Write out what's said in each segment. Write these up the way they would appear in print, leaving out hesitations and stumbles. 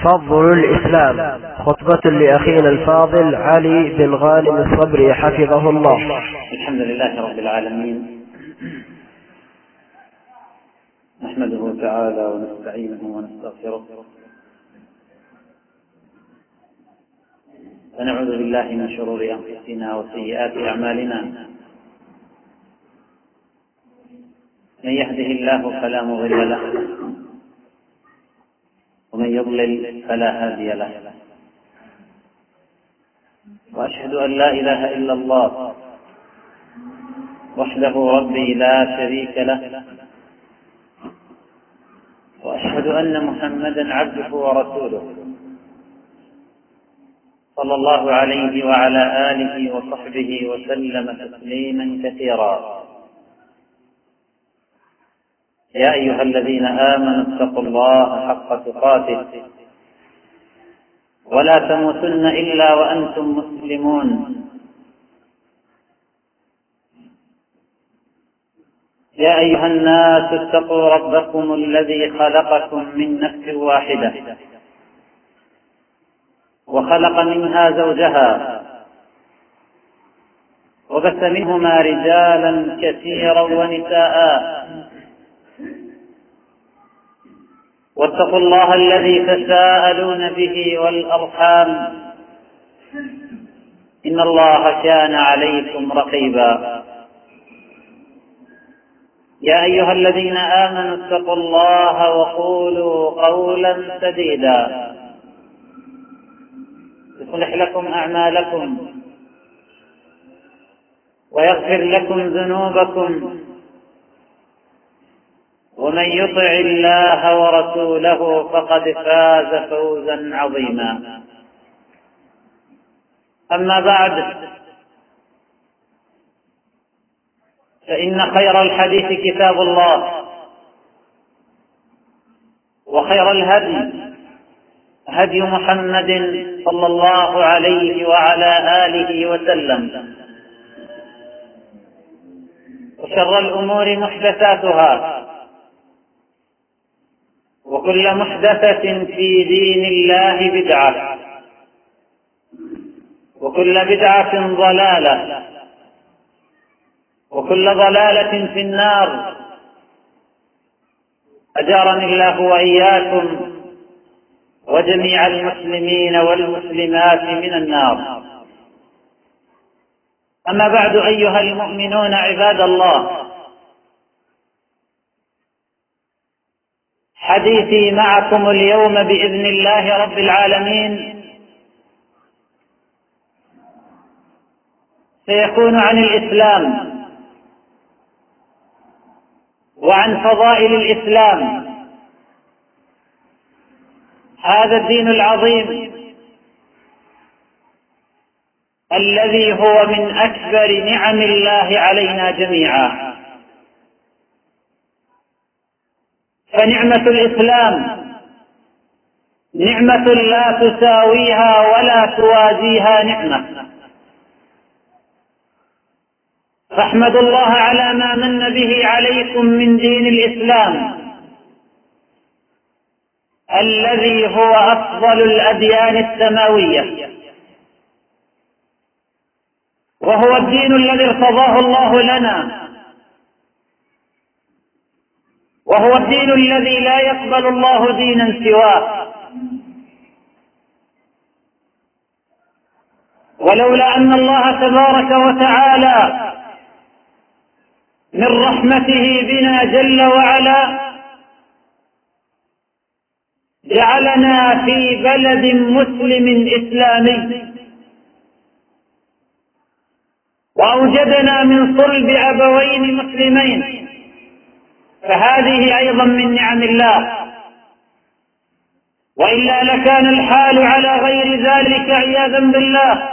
فضل الإسلام، خطبة لأخينا الفاضل علي بن غانم الصبري حفظه الله. الحمد لله رب العالمين، نحمده تعالى ونستعينه ونستغفره، ونعوذ بالله من شرور أنفسنا وسيئات أعمالنا. من يهده الله فلا مضل له، ومن يضلل فلا هادي له، وأشهد أن لا إله إلا الله وحده ربي لا شريك له، وأشهد أن محمدا عبده ورسوله صلى الله عليه وعلى آله وصحبه وسلم تسليما كثيرا. يا أيها الذين آمنوا اتقوا الله حق تقاته ولا تموتن إلا وأنتم مسلمون. يا أيها الناس اتقوا ربكم الذي خلقكم من نفس واحدة وخلق منها زوجها وبث منهما رجالا كثيرا ونساء، واتقوا الله الذي تساءلون به والأرحام إن الله كان عليكم رقيبا. يا أيها الذين آمنوا اتقوا الله وقولوا قولا سديدا يصلح لكم أعمالكم ويغفر لكم ذنوبكم، ومن يطع الله ورسوله فقد فاز فوزا عظيما. أما بعد، فإن خير الحديث كتاب الله، وخير الهدي هدي محمد صلى الله عليه وعلى آله وسلم، وشر الأمور محدثاتها، وكل محدثة في دين الله بدعة، وكل بدعة ضلالة، وكل ضلالة في النار. أجارني الله وإياكم وجميع المسلمين والمسلمات من النار. أما بعد، أيها المؤمنون عباد الله، حديثي معكم اليوم بإذن الله رب العالمين سيكون عن الإسلام وعن فضائل الإسلام، هذا الدين العظيم الذي هو من أكبر نعم الله علينا جميعا. فنعمة الإسلام نعمة لا تساويها ولا توازيها نعمة، فاحمدوا الله على ما من به عليكم من دين الإسلام الذي هو أفضل الأديان السماوية، وهو الدين الذي ارتضاه الله لنا، وهو الدين الذي لا يقبل الله دينا سواه. ولولا أن الله تبارك وتعالى من رحمته بنا جل وعلا جعلنا في بلد مسلم إسلامي، وأوجدنا من صلب أبوين مسلمين، فهذه أيضا من نعم الله، وإلا لكان الحال على غير ذلك عياذا بالله.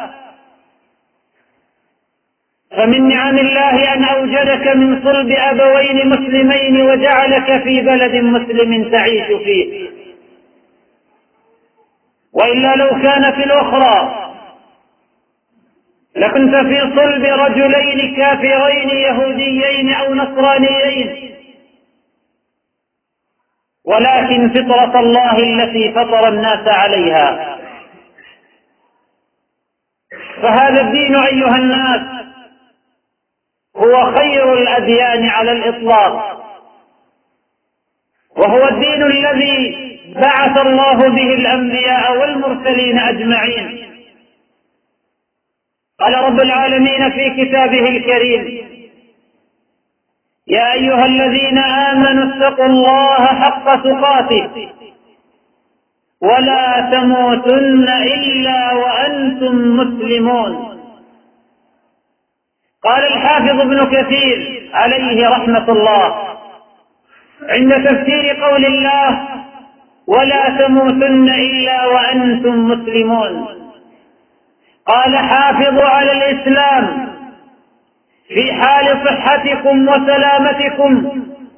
فمن نعم الله أن أوجدك من صلب أبوين مسلمين وجعلك في بلد مسلم تعيش فيه، وإلا لو كانت الأخرى لكنت في صلب رجلين كافرين يهوديين أو نصرانيين، ولكن فطرة الله التي فطر الناس عليها. فهذا الدين أيها الناس هو خير الأديان على الإطلاق، وهو الدين الذي بعث الله به الأنبياء والمرسلين أجمعين. قال رب العالمين في كتابه الكريم: يا أيها الذين آمنوا اتقوا الله حق تقاته ولا تموتن إلا وأنتم مسلمون. قال الحافظ ابن كثير عليه رحمة الله عند تفسير قول الله: ولا تموتن إلا وأنتم مسلمون، قال: حافظوا على الإسلام في حال صحتكم وسلامتكم،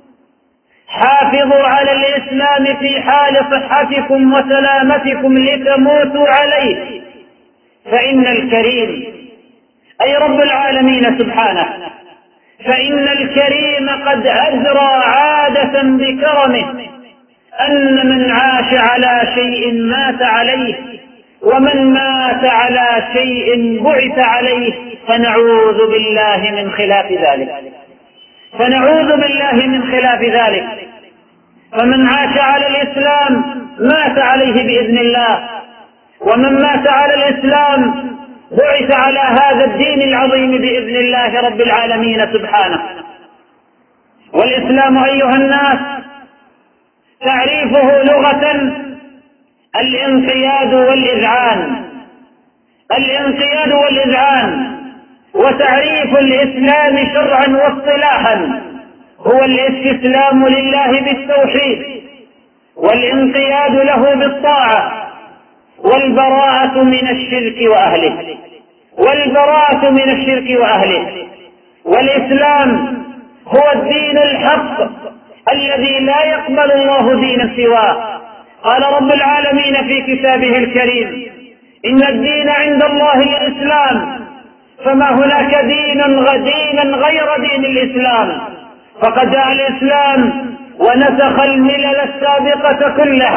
حافظوا على الإسلام في حال صحتكم وسلامتكم لتموتوا عليه، فإن الكريم أي رب العالمين سبحانه، فإن الكريم قد أجرى عادة بكرمه أن من عاش على شيء مات عليه، ومن مات على شيء بعث عليه، فنعوذ بالله من خلاف ذلك، فنعوذ بالله من خلاف ذلك. فمن عاش على الإسلام مات عليه بإذن الله، ومن مات على الإسلام بعث على هذا الدين العظيم بإذن الله رب العالمين سبحانه. والإسلام أيها الناس تعريفه لغة الانقياد والإذعان، الانقياد والإذعان. وتعريف الإسلام شرعا واصطلاحا هو الاستسلام لله بالتوحيد، والانقياد له بالطاعة، والبراءة من الشرك وأهله، والبراءة من الشرك وأهله. والإسلام هو الدين الحق الذي لا يقبل الله دينا سواه. قال رب العالمين في كتابه الكريم: إن الدين عند الله الإسلام، فما هناك دينا غير دين الإسلام، فقد جاء الإسلام ونسخ الملل السابقة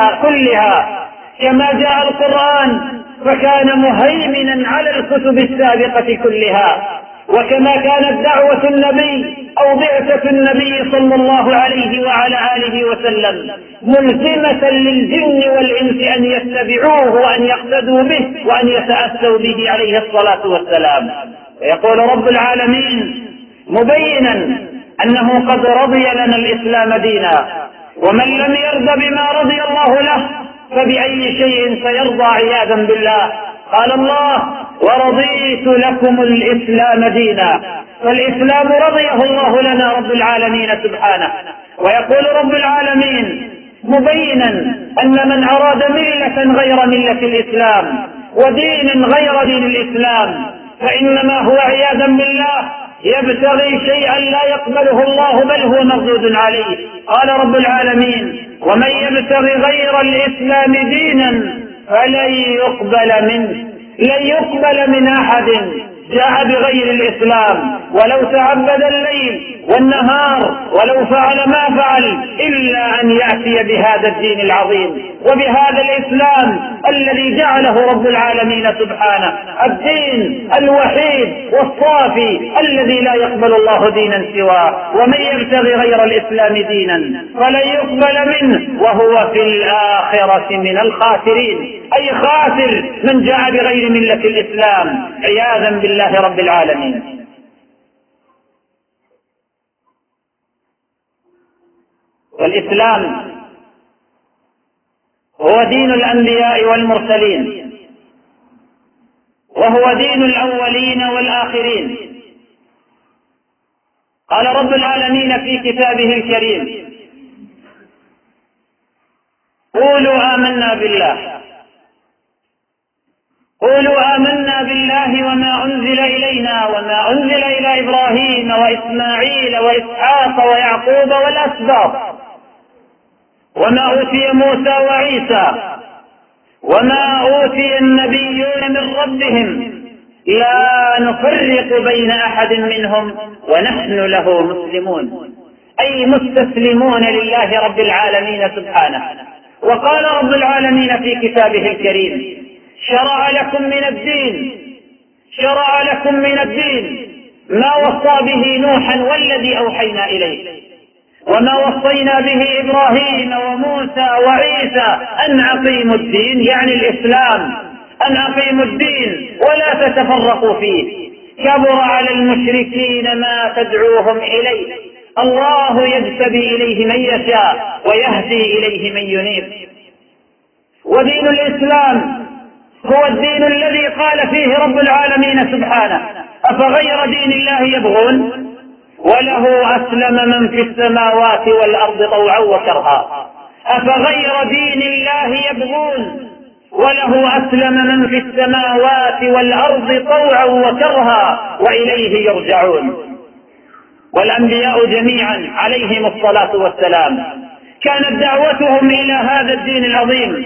كلها كما جاء القرآن فكان مهيمنا على الكتب السابقة كلها، وكما كانت دعوة النبي أو بعثة النبي صلى الله عليه وعلى آله وسلم ملزمة للجن والإنس أن يتبعوه وأن يقتدوا به وأن يتأسوا به عليه الصلاة والسلام. ويقول رب العالمين مبينا أنه قد رضي لنا الإسلام دينا، ومن لم يرضى بما رضي الله له فبأي شيء سيرضى عياذا بالله. قال الله: ورضيت لكم الإسلام دينا. فالإسلام رضيه الله لنا رب العالمين سبحانه. ويقول رب العالمين مبينا أن من أراد ملة غير ملة الإسلام ودينا غير دين الإسلام فإنما هو عياذا بالله يبتغي شيئا لا يقبله الله بل هو مردود عليه. قال رب العالمين: ومن يبتغي غير الإسلام دينا فلن يقبل منه، لن يقبل من أحد جاء بغير الإسلام ولو تعبد الليل والنهار ولو فعل ما فعل إلا أن يأتي بهذا الدين العظيم وبهذا الإسلام الذي جعله رب العالمين سبحانه الدين الوحيد والصافي الذي لا يقبل الله دينا سواه. ومن يبتغي غير الإسلام دينا فلن يقبل منه وهو في الآخرة من الخاسرين، أي خاسر من جاء بغير ملة الإسلام عياذا بالله رب العالمين. والإسلام هو دين الأنبياء والمرسلين، وهو دين الأولين والآخرين. قال رب العالمين في كتابه الكريم: قولوا آمنا بالله، قولوا آمنا بالله وما أنزل إلينا وما أنزل إلى إبراهيم وإسماعيل وإسحاق ويعقوب والأسباط وما أوتي موسى وعيسى وما أوتي النبيون من ربهم لا نفرق بين أحد منهم ونحن له مسلمون، أي مستسلمون لله رب العالمين سبحانه. وقال رب العالمين في كتابه الكريم: شرع لكم من الدين ما وصى به نوحا والذي أوحينا إليه وما وصينا به إبراهيم وموسى وعيسى أن أقيموا الدين، يعني الإسلام، أن أقيموا الدين ولا تتفرقوا فيه. كبر على المشركين ما تدعوهم إليه، الله يجتبي إليه من يشاء ويهدي إليه من ينيب. ودين الإسلام هو الدين الذي قال فيه رب العالمين سبحانه: أفغير دين الله يبغون وله أسلم من في السماوات والأرض طوعا وكرها. أفغير دين الله يبغون وله أسلم من في السماوات والأرض طوعا وكرها وإليه يرجعون. والأنبياء جميعا عليهم الصلاة والسلام كانت دعوتهم إلى هذا الدين العظيم،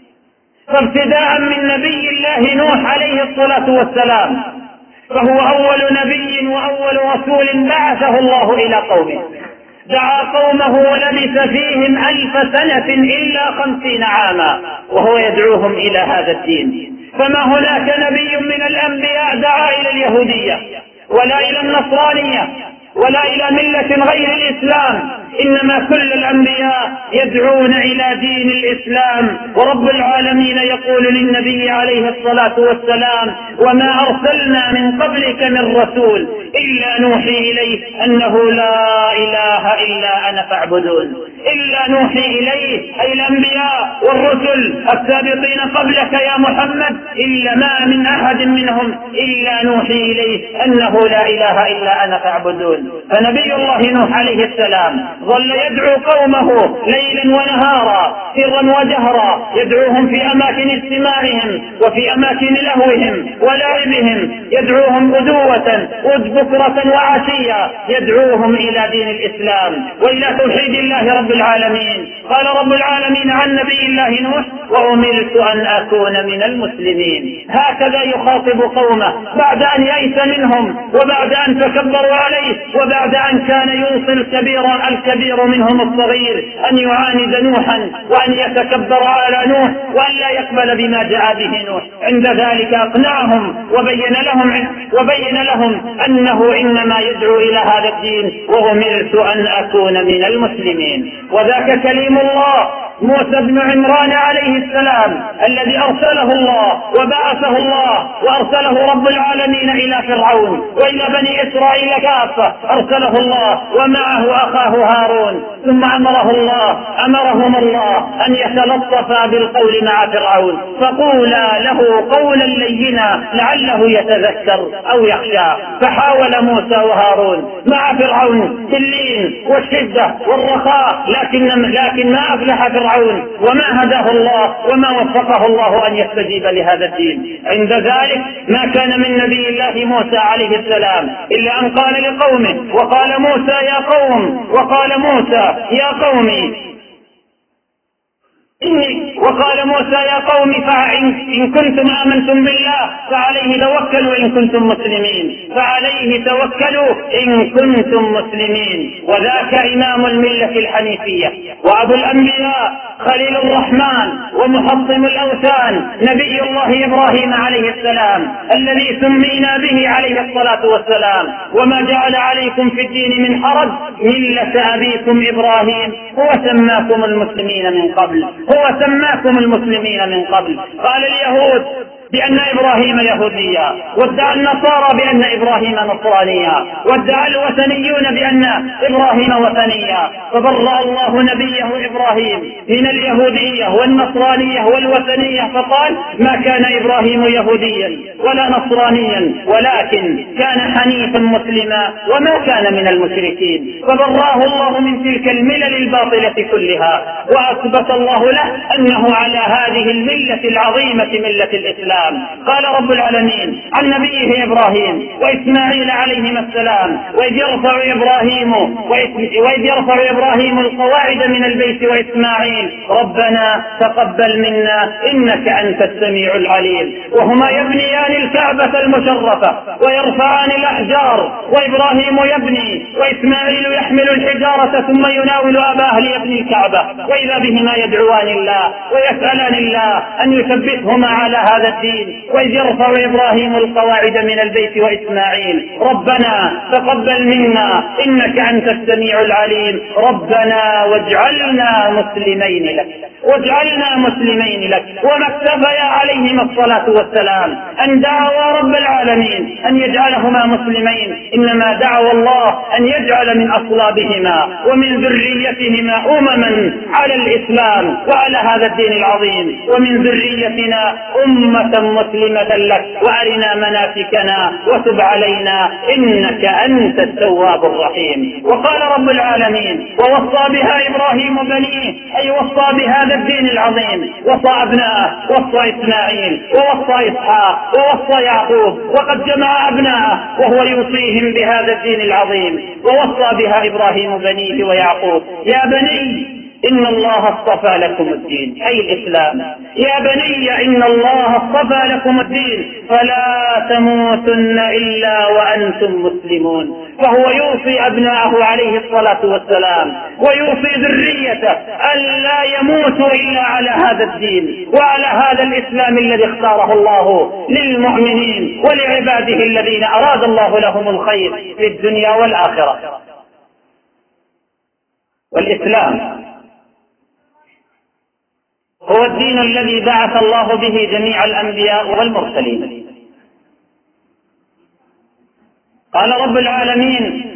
فابتداء من نبي الله نوح عليه الصلاة والسلام، فهو أول نبي وأول رسول بعثه الله إلى قومه، دعا قومه ولبث فيهم 1000 سنة إلا 50 عاما وهو يدعوهم إلى هذا الدين. فما هناك نبي من الأنبياء دعا إلى اليهودية ولا إلى النصرانية ولا إلى ملة غير الإسلام، إنما كل الأنبياء يدعون إلى دين الإسلام. ورب العالمين يقول للنبي عليه الصلاة والسلام: وما أرسلنا من قبلك من رسول إلا نوحي إليه أنه لا إله إلا أنا فاعبدون. إلا نوحي إليه أي الأنبياء والرسل السابقين قبلك يا محمد، إلا ما من أحد منهم إلا نوحي إليه أنه لا إله إلا أنا فاعبدون. فنبي الله نوح عليه السلام ظل يدعو قومه ليلا ونهارا سرا وجهرا، يدعوهم في أماكن اجتماعهم وفي أماكن لهوهم ولعبهم، يدعوهم غدوة بكرة وعشية، يدعوهم إلى دين الإسلام وإلى توحيد الله رب العالمين. قال رب العالمين عن نبي الله نوح: وأمرت أن أكون من المسلمين. هكذا يخاطب قومه بعد أن يئس منهم وبعد أن تكبروا عليه وبعد أن كان يوصي الكبير منهم الصغير أن يعاند نوحا وأن يتكبر على نوح وأن لا يقبل بما جاء به نوح. عند ذلك أقنعهم وبين لهم أنه إنما يدعو إلى هذا الدين: وأمرت أن أكون من المسلمين. وذاك كليم الله موسى بن عمران عليه السلام الذي أرسله الله وبعثه الله وأرسله رب العالمين إلى فرعون وإلى بني إسرائيل كافة، أرسله الله ومعه أخاه هارون، ثم أمرهم الله أن يتلطفا بالقول مع فرعون، فقولا له قولا لينا لعله يتذكر أو يخشى. فحاول موسى وهارون مع فرعون باللين والشدة والرخاء، لكن ما أفلح فرعون وما هداه الله وما وفقه الله أن يستجيب لهذا الدين. عند ذلك ما كان من نبي الله موسى عليه السلام إلا أن قال لقومه: وقال موسى يا قوم إن كنتم آمنتم بالله فعليه توكلوا إن كنتم مسلمين. وذاك إمام الملة الحنيفية وأبو الأنبياء خليل الرحمن ومحطم الأوثان نبي الله إبراهيم عليه السلام الذي سمينا به عليه الصلاة والسلام: وما جعل عليكم في الدين من حرج ملة أبيكم إبراهيم هو سماكم المسلمين من قبل. قال اليهود بأن إبراهيم يهوديا، وادعى النصارى بأن إبراهيم نصرانيا، وادعى الوثنيون بأن إبراهيم وثنيا، فبرأ الله نبيه إبراهيم من اليهودية والنصرانية والوثنية، فقال: ما كان إبراهيم يهوديا ولا نصرانيا ولكن كان حنيفا مسلما وما كان من المشركين. فبرأه الله من تلك الملل الباطلة كلها، وأثبت الله له أنه على هذه الملة العظيمة ملة الإسلام. السلام. قال رب العالمين عن نبيه إبراهيم وإسماعيل عليهما السلام: وإذ يرفع إبراهيم القواعد من البيت وإسماعيل ربنا تقبل منا إنك أنت السميع العليم. وهما يبنيان الكعبة المشرفة ويرفعان الأحجار، وإبراهيم يبني وإسماعيل يحمل الحجارة ثم يناول أباه ليبني الكعبة، وإذا بهما يدعوان الله ويسألان الله أن يثبتهما على هذا الدين. وإذ يرفع إبراهيم القواعد من البيت وإسماعيل ربنا تقبل منا إنك أنت السميع العليم ربنا واجعلنا مسلمين لك. وما اكتفيا عليهما الصلاة والسلام أن دعوا رب العالمين أن يجعلهما مسلمين، إنما دعوا الله أن يجعل من أصلابهما ومن ذريتهما أمما على الإسلام وعلى هذا الدين العظيم، ومن ذريتنا أمة مسلمة لك وأرنا مناسكنا وتب علينا إنك أنت التواب الرحيم. وقال رب العالمين: ووصى بها إبراهيم بنيه، أي وصى بهذا الدين العظيم، وصى أبناءه، وصى إسماعيل ووصى إسحاق ووصى يعقوب، وقد جمع أبناءه وهو يوصيهم بهذا الدين العظيم. ووصى بها إبراهيم بنيه ويعقوب: يا بني إن الله اصطفى لكم الدين، أي الإسلام. يا بني إن الله اصطفى لكم الدين فلا تموتن إلا وأنتم مسلمون. فهو يوصي أبناءه عليه الصلاة والسلام ويوصي ذريته ألا يموتوا إلا على هذا الدين وعلى هذا الإسلام الذي اختاره الله للمؤمنين ولعباده الذين أراد الله لهم الخير في الدنيا والآخرة. والإسلام هو الدين الذي بعث الله به جميع الأنبياء والمرسلين. قال رب العالمين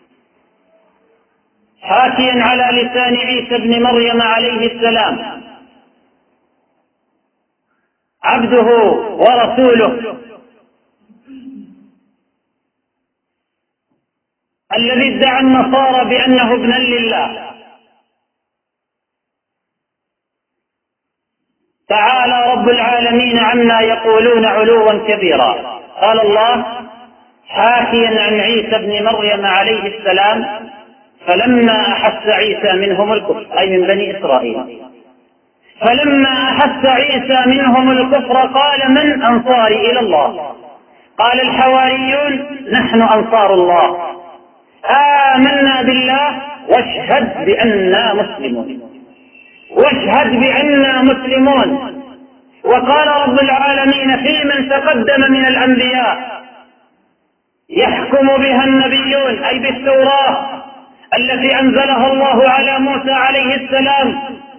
حاكيا على لسان عيسى ابن مريم عليه السلام: عبده ورسوله الذي ادعى النصارى بأنه ابن لله. تعالى رب العالمين عما يقولون علوا كبيرا. قال الله حاكيا عن عيسى ابن مريم عليه السلام: فلما أحس عيسى منهم الكفر، أي من بني إسرائيل، فلما أحس عيسى منهم الكفر قال: من أنصاري إلى الله؟ قال الحواريون: نحن أنصار الله، آمنا بالله واشهد بأننا مسلمون. وقال رب العالمين في من تقدم من الأنبياء: يحكم بها النبيون، أي بالتوراة التي أنزلها الله على موسى عليه السلام،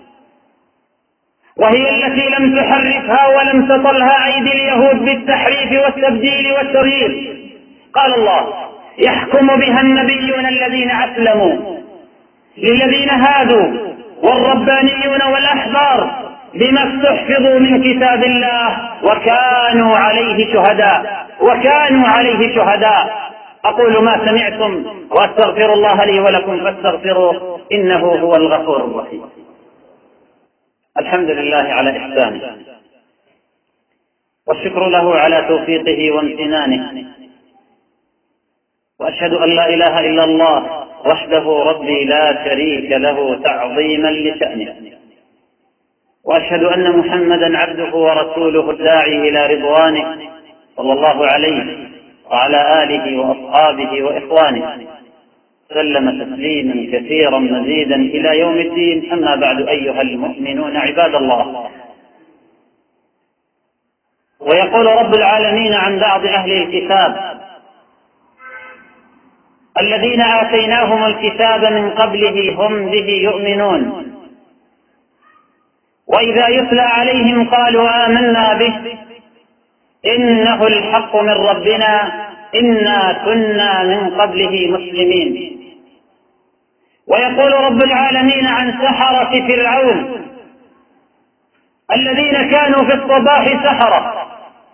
وهي التي لم تحرفها ولم تطلها أيدي اليهود بالتحريف والتبديل والتغيير. قال الله: يحكم بها النبيون الذين أسلموا للذين هادوا والربانيون والأحبار بما استحفظوا من كتاب الله وكانوا عليه شهداء. أقول ما سمعتم وأستغفر الله لي ولكم فاستغفروه إنه هو الغفور الرحيم. الحمد لله على إحسانه، والشكر له على توفيقه وامتنانه، وأشهد أن لا إله إلا الله وحده ربي لا شريك له تعظيما لشأنه، وأشهد أن محمدا عبده ورسوله الداعي إلى رضوانه صلى الله عليه وعلى آله وأصحابه وإخوانه سلم تسليما كثيرا مزيدا إلى يوم الدين. أما بعد، أيها المؤمنون عباد الله، ويقول رب العالمين عن بعض أهل الكتاب الذين آتيناهم الكتاب من قبله هم به يؤمنون، وإذا يتلى عليهم قالوا آمنا به إنه الحق من ربنا إنا كنا من قبله مسلمين. ويقول رب العالمين عن سحرة فرعون الذين كانوا في الصباح سحرة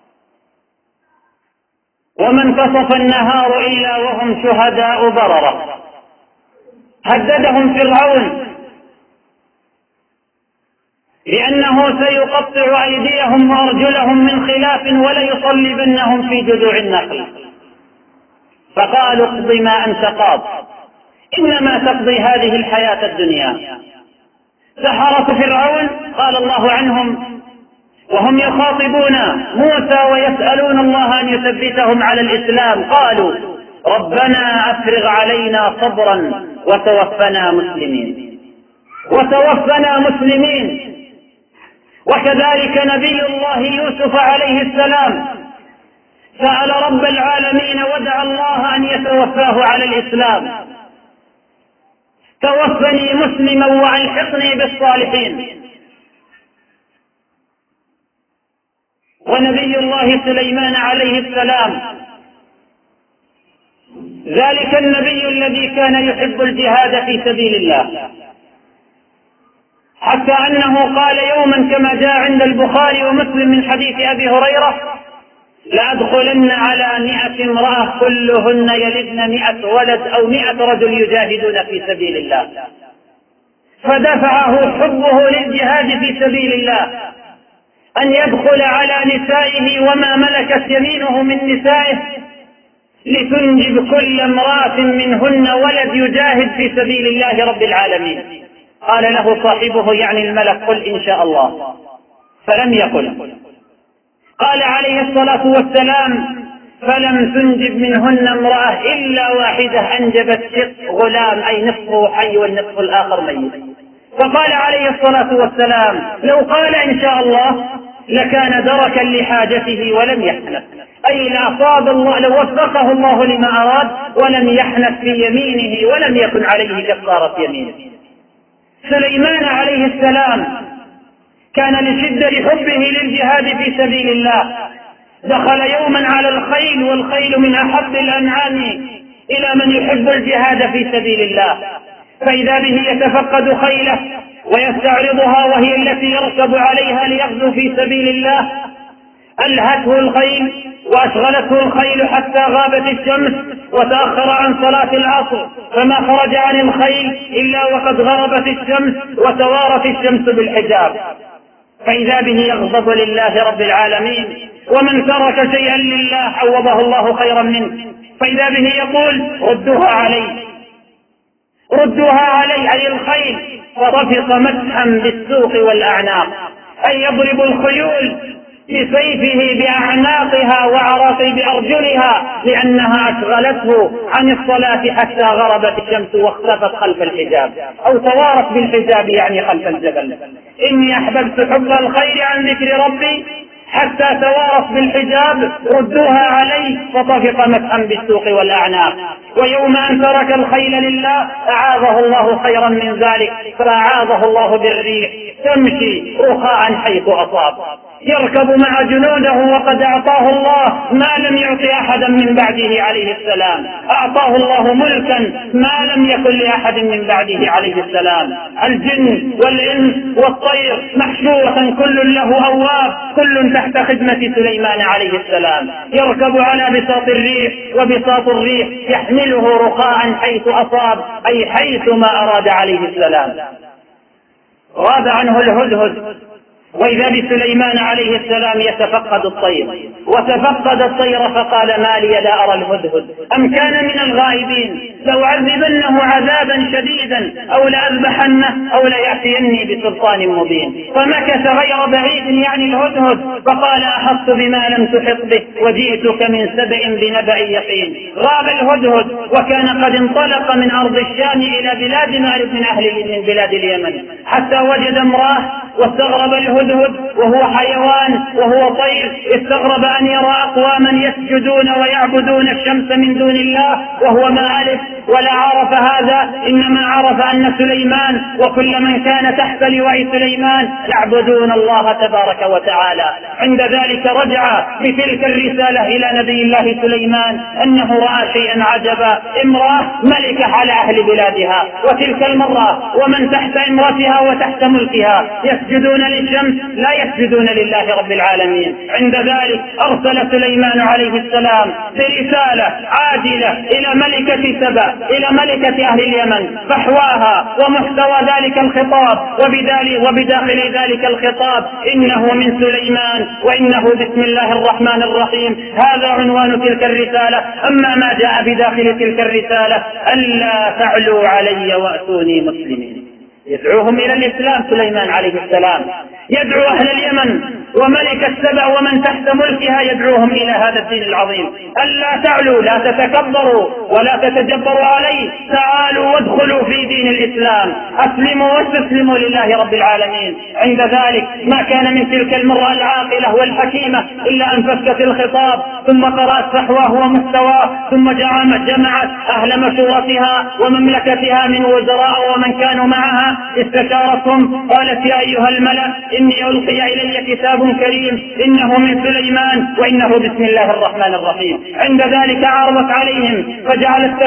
وما انتصف النهار إلا وهم شهداء بررة. هددهم فرعون لأنه سيقطع أيديهم وأرجلهم من خلاف وليصلبنهم في جذوع النخل. فقالوا اقض ما أنت قاض، إنما تقضي هذه الحياة الدنيا. سحرة فرعون قال الله عنهم وهم يخاطبون موسى ويسألون الله أن يثبتهم على الإسلام، قالوا ربنا أفرغ علينا صبرا وتوفنا مسلمين. وتوفنا مسلمين. وكذلك نبي الله يوسف عليه السلام سأل رب العالمين ودعا الله أن يتوفاه على الإسلام، توفني مسلما وألحقني بالصالحين. ونبي الله سليمان عليه السلام ذلك النبي الذي كان يحب الجهاد في سبيل الله، حتى أنه قال يوما كما جاء عند البخاري ومسلم من حديث أبي هريرة لأدخلن على 100 امرأة كلهن يلدن 100 ولد أو 100 رجل يجاهدون في سبيل الله. فدفعه حبه للجهاد في سبيل الله أن يدخل على نسائه وما ملكت يمينه من نسائه لتنجب كل امرأة منهن ولد يجاهد في سبيل الله رب العالمين. قال له صاحبه يعني الملك قل إن شاء الله، فلم يقل. قال عليه الصلاة والسلام فلم تنجب منهن امرأة إلا واحدة أنجبت شق غلام، أي نصفه حي والنصف الآخر ميت. فقال عليه الصلاة والسلام لو قال إن شاء الله لكان دركا لحاجته ولم يحنث، أي لأصاب الله لو وفقه الله لما أراد ولم يحنث في يمينه ولم يكن عليه كفارة يمينه. سليمان عليه السلام كان لشدة حبه للجهاد في سبيل الله دخل يوما على الخيل، والخيل من أحب الأنعام إلى من يحب الجهاد في سبيل الله، فإذا به يتفقد خيله ويستعرضها وهي التي يركب عليها ليغزو في سبيل الله. ألهته الخيل وأشغلته الخيل حتى غابت الشمس وتأخر عن صلاة العصر، فما خرج عن الخيل إلا وقد غربت الشمس وتوارت الشمس بالحجاب، فإذا به يغضب لله رب العالمين. ومن ترك شيئا لله عوضه الله خيرا منه، فإذا به يقول ردوها علي ردوها علي، أي الخيل، فرفق مسحا بالسوق والأعناق، أي يضرب الخيول بسيفه بأعناقها وعراقي بأرجلها لأنها أشغلته عن الصلاة حتى غربت الشمس واختفت خلف الحجاب، أو توارت بالحجاب يعني خلف الجبل. إني أحببت حب الخير عن ذكر ربي حتى توارت بالحجاب ردوها عليه فطفق مسحا بالسوق والأعناق. ويوم أن ترك الخيل لله أعاذه الله خيرا من ذلك، فأعاذه الله بالريح تمشي رخاء حيث أصاب، يركب مع جنوده، وقد أعطاه الله ما لم يعطي أحدا من بعده عليه السلام. أعطاه الله ملكا ما لم يكن لأحد من بعده عليه السلام. الجن والإنس والطير محشورة كل له أواب، كل تحت خدمة سليمان عليه السلام، يركب على بساط الريح، وبساط الريح يحمله رخاء حيث أصاب، أي حيث ما أراد عليه السلام. غاب عنه الهدهد، وإذا بسليمان عليه السلام يتفقد الطير، وتفقد الطير فقال ما لي لا أرى الهدهد أم كان من الغائبين، لأعذبنه عذابا شديدا أو لأذبحنه أو ليأتيني بسلطان مبين. فمكث غير بعيد يعني الهدهد، فقال أحطت بما لم تحط به وجئتك من سبأ بنبأ يقين. غاب الهدهد وكان قد انطلق من أرض الشام إلى بلاد مارب من بلاد اليمن، حتى وجد امرأة واستغرب الهدهد وهو حيوان وهو طير، استغرب أن يرى أقواما يسجدون ويعبدون الشمس من دون الله، وهو ما ألف ولا عرف هذا، إنما عرف أن سليمان وكل من كان تحت لواء سليمان يعبدون الله تبارك وتعالى. عند ذلك رجع بتلك الرسالة إلى نبي الله سليمان أنه رأى شيئا عجبا، امرأة ملكة على أهل بلادها، وتلك المرأة ومن تحت امرتها وتحت ملكها يسجدون للشمس لا يسجدون لله رب العالمين. عند ذلك أرسل سليمان عليه السلام برسالة عاجلة إلى ملكة سبأ، إلى ملكة أهل اليمن، فحواها ومحتوى ذلك الخطاب وبداخل ذلك الخطاب إنه من سليمان وإنه بسم الله الرحمن الرحيم. هذا عنوان تلك الرسالة. أما ما جاء بداخل تلك الرسالة: ألا تعلوا علي وأتوني مسلمين. يدعوهم إلى الإسلام سليمان عليه السلام، يدعو أهل اليمن وملك السبأ ومن تحت ملكها، يدعوهم إلى هذا الدين العظيم. ألا تعلوا، لا تتكبروا ولا تتجبروا عليه، تعالوا وادخلوا في دين الإسلام، أسلموا واستسلموا لله رب العالمين. عند ذلك ما كان من تلك المرأة العاقلة والحكيمة إلا أن فكت الخطاب، ثم قرأت فحواه ومحتواه، ثم جمعت أهل مشورتها ومملكتها من وزراء ومن كانوا معها، استشارتهم، قالت: يا أيها الملأ، إني ألقي إلي كتاب كريم، إنه من سليمان وإنه بسم الله الرحمن الرحيم. عند ذلك عرضت عليهم فجعلت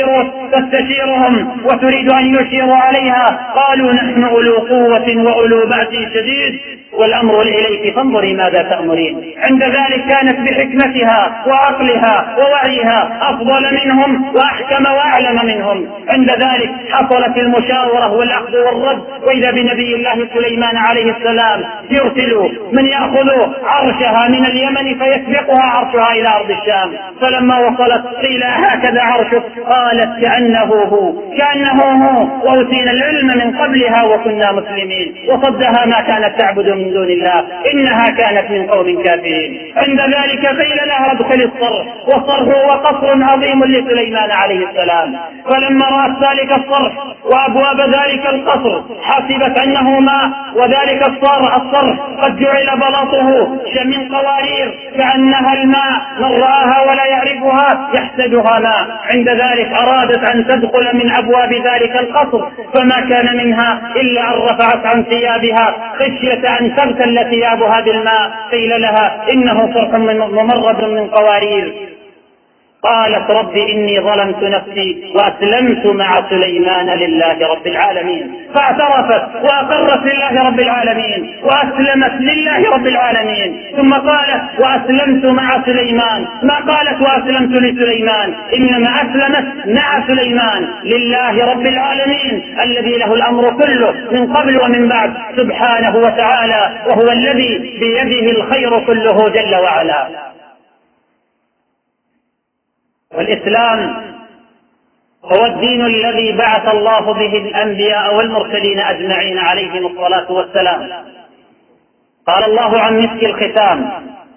تستشيرهم وتريد أن يشيروا عليها. قالوا: نحن أولو قوة وأولو بأس شديد والأمر إليك فانظري ماذا تأمرين. عند ذلك كانت بحكمتها وعقلها ووعيها أفضل منهم وأحكم وأعلم منهم. عند ذلك حصلت المشاورة والأخذ والرد، وإذا بنبي الله سليمان عليه السلام يرسل من يأخذ عرشها من اليمن فيسبقها عرشها إلى أرض الشام. فلما وصلت قيل: هكذا عرشك؟ قالت: كأنه هو وأوتينا العلم من قبلها وكنا مسلمين. وصدها ما كانت تعبد من دون الله، إنها كانت من قوم كافرين. عند ذلك قيل لها: ادخل الصرح. والصرح هو قصر عظيم لسليمان عليه السلام. فلما رأت ذلك الصرح وأبواب ذلك القصر حسبت أنه ماء، وذلك الصرح قد جعل بلاطه من قوارير كأنها الماء، من رآها ولا يعرفها يحسدها ماء. عند ذلك أرادت أن تدخل من أبواب ذلك القصر، فما كان منها إلا أن رفعت عن ثيابها خشية أن تغتل ثيابها بالماء. قيل لها: إنه صرح ممرد من قوارير. قالت: رب إني ظلمت نفسي وأسلمت مع سليمان لله رب العالمين. فاعترفت وأقرت لله رب العالمين وأسلمت لله رب العالمين. ثم قالت: وأسلمت مع سليمان. ما قالت وأسلمت لسليمان، إنما أسلمت مع سليمان لله رب العالمين الذي له الأمر كله من قبل ومن بعد سبحانه وتعالى، وهو الذي بيده الخير كله جل وعلا. والإسلام هو الدين الذي بعث الله به الأنبياء والمرسلين أجمعين عليهم الصلاة والسلام. قال الله عن مسك الختام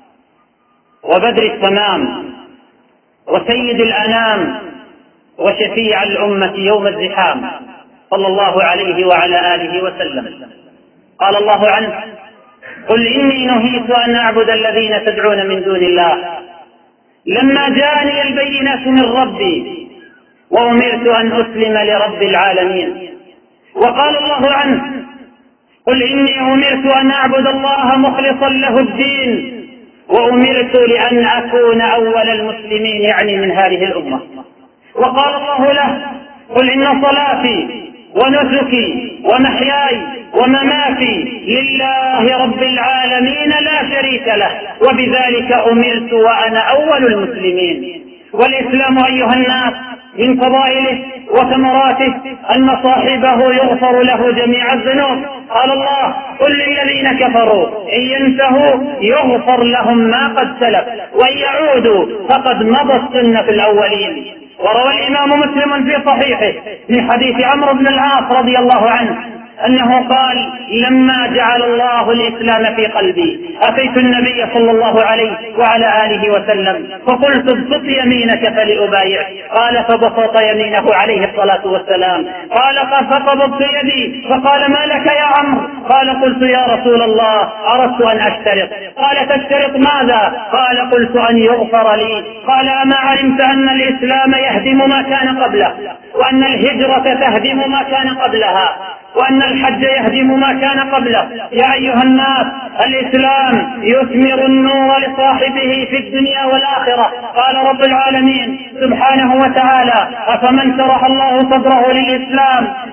وبدر التمام وسيد الأنام وشفيع الأمة يوم الزحام صلى الله عليه وعلى آله وسلم. قال الله عنه: قل إني نهيت أن أعبد الذين تدعون من دون الله لما جاءني البينات من ربي وأمرت أن أسلم لرب العالمين. وقال الله عنه: قل إني أمرت أن أعبد الله مخلصا له الدين وأمرت لأن أكون أول المسلمين، يعني من هذه الأمة. وقال الله له: قل إن صلاتي ونسكي ومحياي ومماتي لله رب العالمين لا شريك له وبذلك أمرت وأنا أول المسلمين. والإسلام أيها الناس من فضائله وثمراته أن صاحبه يغفر له جميع الذنوب. قال الله: قل للذين كفروا إن ينتهوا يغفر لهم ما قد سلف وإن يعودوا فقد مضى السنة في الأولين. وروى الإمام مسلم في صحيحه من حديث عمرو بن العاص رضي الله عنه أنه قال: لما جعل الله الإسلام في قلبي أتيت النبي صلى الله عليه وعلى آله وسلم فقلت: ابسط يمينك فلأبايعك. قال: فبسط يمينه عليه الصلاة والسلام. قال: فقبضت يدي فقال: ما لك يا عمرو؟ قال: قلت: يا رسول الله أردت أن أشترط. قال: تشترط ماذا؟ قال: قلت: أن يغفر لي. قال: أما علمت أن الإسلام يهدم ما كان قبله، وأن الهجرة تهدم ما كان قبلها، وأن الحج يهدم ما كان قبله؟ يا أيها الناس، الإسلام يثمر النور لصاحبه في الدنيا والآخرة. قال رب العالمين سبحانه وتعالى: أفمن شرح الله صدره للإسلام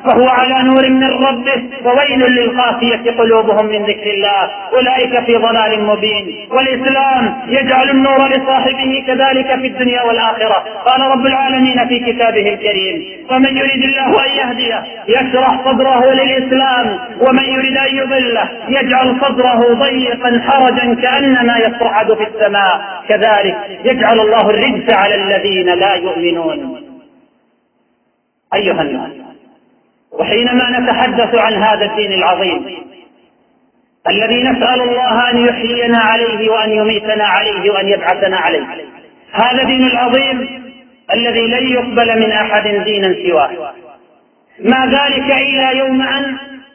فهو على نور من ربه، وويل للقاسية قلوبهم من ذكر الله أولئك في ضلال مبين. والإسلام يجعل النور لصاحبه كذلك في الدنيا والآخرة. قال رب العالمين في كتابه الكريم: ومن يريد الله أن يهديه يشرح صدره للإسلام، ومن يريد أن يضله يجعل صدره ضيقا حرجا كأنما يصعد في السماء، كذلك يجعل الله الرجس على الذين لا يؤمنون. أيها الناس، وحينما نتحدث عن هذا الدين العظيم الذي نسأل الله أن يحيينا عليه وأن يميتنا عليه وأن يبعثنا عليه، هذا الدين العظيم الذي لن يقبل من أحد دينا سواه، ما ذلك إلا يوم أن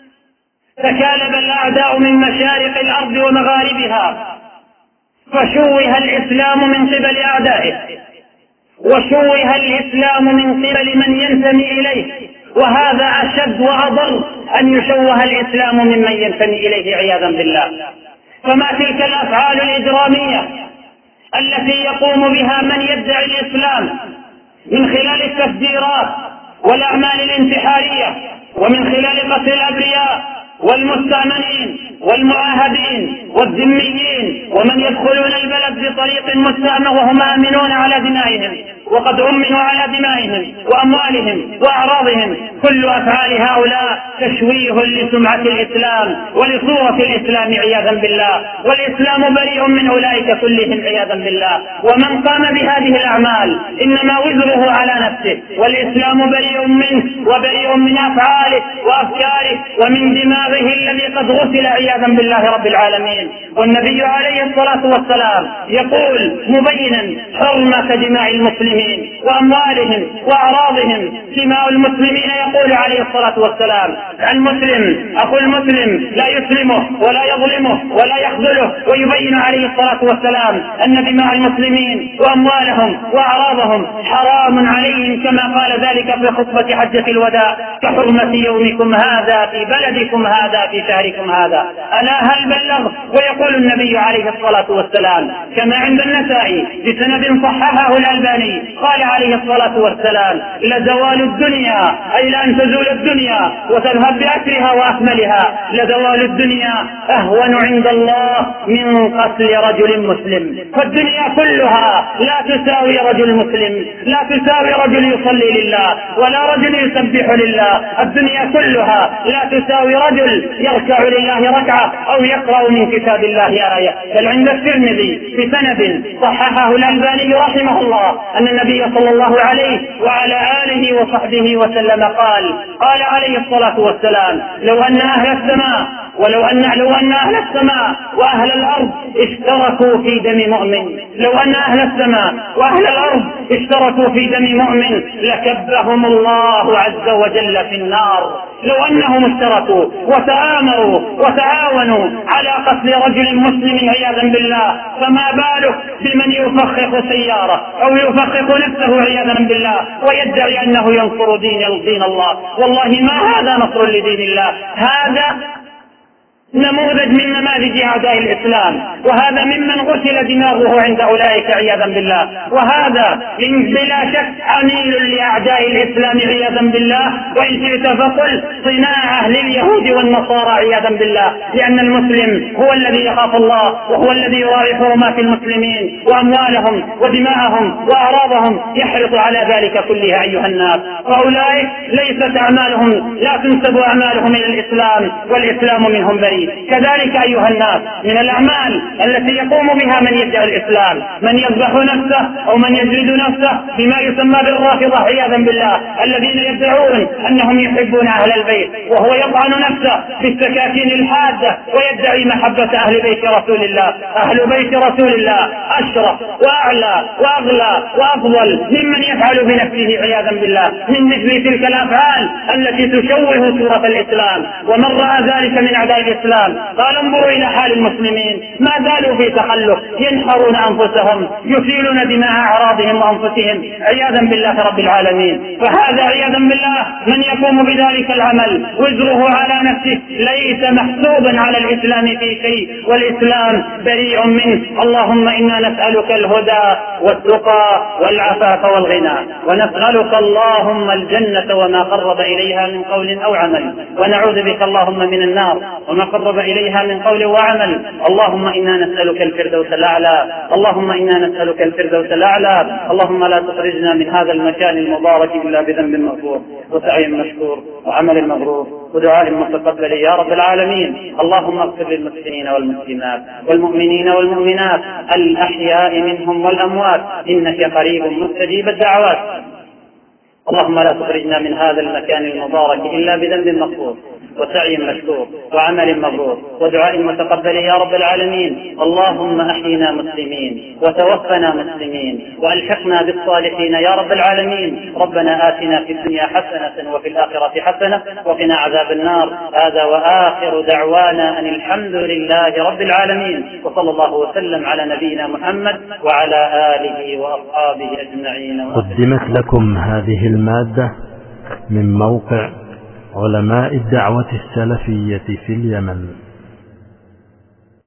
تكالب الأعداء من مشارق الأرض ومغاربها، فشوه الإسلام من قبل أعدائه، وشوه الإسلام من قبل من ينتمي إليه، وهذا أشد وأضر أن يشوه الإسلام ممن ينتمي إليه عياذا بالله. فما تلك الأفعال الإجرامية التي يقوم بها من يدعي الإسلام من خلال التفجيرات والأعمال الانتحارية، ومن خلال قتل الأبرياء والمستأمنين والمعاهدين والذميين ومن يدخلون البلد بطريق مستأمن وهم آمنون على دمائهم وقد أمنوا على دمائهم وأموالهم وأعراضهم، كل أفعال هؤلاء تشويه لسمعة الإسلام ولصورة الإسلام عياذا بالله، والإسلام بريء من أولئك كلهم عياذا بالله. ومن قام بهذه الأعمال إنما وزره على نفسه، والإسلام بريء منه وبريء من أفعاله وأفكاره ومن دماغه الذي قد غسل عياذا بالله رب العالمين. والنبي عليه الصلاة والسلام يقول مبينا حرمة دماء المسلمين وأموالهم وأعراضهم. دماء المسلمين يقول عليه الصلاة والسلام: المسلم أخو المسلم لا يسلمه ولا يظلمه ولا يخذله. ويبين عليه الصلاة والسلام أن دماء المسلمين وأموالهم وأعراضهم حرام عليهم، كما قال ذلك في خطبة حجة الوداع: كحرمة يومكم هذا في بلدكم هذا في شهركم هذا. ألا هل بلغ؟ ويقول النبي عليه الصلاة والسلام كما عند النسائي بسند صححه الألباني، قال عليه الصلاة والسلام: لزوال الدنيا، أي لأن تزول الدنيا وتذهب بأسرها وأكملها، لزوال الدنيا أهون عند الله من قتل رجل مسلم. فالدنيا كلها لا تساوي رجل مسلم، لا تساوي رجل يصلي لله ولا رجل يسبح لله، الدنيا كلها لا تساوي رجل يركع لله ركعة أو يقرأ من كتاب الله آية. بل عند الترمذي بسند صححه الألباني رحمه الله أن النبي صلى الله عليه وعلى آله وصحبه وسلم قال عليه الصلاة والسلام: لو أن أهل السماء أهل السماء وأهل الأرض اشتركوا في دم مؤمن، لو أن أهل السماء وأهل الأرض اشتركوا في دم مؤمن لكبهم الله عز وجل في النار. لو أنهم اشتركوا وتآمروا وتعاونوا على قتل رجل مسلم عياذا بالله، فما بالك بمن يفخخ سيارة أو يفخخ نفسه عياذا بالله ويدعي أنه ينصر دين الله. والله ما هذا نصر لدين الله، هذا نموذج من نماذج أعداء الإسلام، وهذا ممن غسل دماغه عند أولئك عياذا بالله، وهذا بلا شك عميل لأعداء الإسلام عياذا بالله، وإن شئت فقل صناعة لليهود والنصارى عياذا بالله، لأن المسلم هو الذي يخاف الله وهو الذي يراعي حرمات المسلمين وأموالهم ودماءهم وأعراضهم، يحرص على ذلك كلها أيها الناس. فأولئك ليست أعمالهم، لا تنسب أعمالهم إلى الإسلام، والإسلام منهم بريء. كذلك أيها الناس من الأعمال التي يقوم بها من يدعي الإسلام من يذبح نفسه أو من يجلد نفسه بما يسمى بالرافضة عياذا بالله، الذين يدعون أنهم يحبون أهل البيت، وهو يطعن نفسه بالسكاكين الحادة ويدعي محبة أهل بيت رسول الله. أهل بيت رسول الله أشرف وأعلى وأغلى وأفضل ممن يفعل بنفسه عياذا بالله من مثل تلك الأفعال التي تشوه صورة الإسلام. ومن رأى ذلك من أعداء الإسلام الإسلام. قال انظروا إلى حال المسلمين، ما زالوا في تخلف، ينحرون أنفسهم، يسيلون دماء أعراضهم وأنفسهم عياذا بالله رب العالمين. فهذا عياذا بالله من يقوم بذلك العمل وزره على نفسه، ليس محسوبا على الإسلام في شيء، والإسلام بريء منه. اللهم إنا نسألك الهدى والتقى والعفاف والغنى، ونسألك اللهم الجنة وما قرب إليها من قول أو عمل، ونعوذ بك اللهم من النار وما قرب إليها من قول وعمل. اللهم إنا نسألك الفردوس الأعلى، اللهم إنا نسألك الفردوس الأعلى. اللهم لا تخرجنا من هذا المكان المبارك إلا بذنب مغفور وسعي مشكور وعمل مبرور ودعاء متقبل يا رب العالمين. اللهم اغفر للمسلمين والمسلمات والمؤمنين والمؤمنات الأحياء منهم والأموات، إنك قريب مستجيب الدعوات. اللهم لا تخرجنا من هذا المكان المبارك إلا بذنب مغفور وسعي مشكور وعمل مبرور ودعاء متقبل يا رب العالمين. اللهم أحينا مسلمين وتوفنا مسلمين وألحقنا بالصالحين يا رب العالمين. ربنا آتنا في الدنيا حسنة وفي الآخرة حسنة وقنا عذاب النار. هذا وآخر دعوانا أن الحمد لله رب العالمين، وصلى الله وسلم على نبينا محمد وعلى آله وأصحابه أجمعين. قدمت لكم هذه المادة من موقع علماء الدعوة السلفية في اليمن.